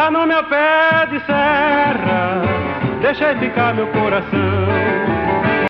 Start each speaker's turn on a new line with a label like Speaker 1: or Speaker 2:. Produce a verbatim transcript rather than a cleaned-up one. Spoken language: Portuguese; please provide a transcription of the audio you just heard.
Speaker 1: Lá no meu pé de serra, deixei ficar meu coração.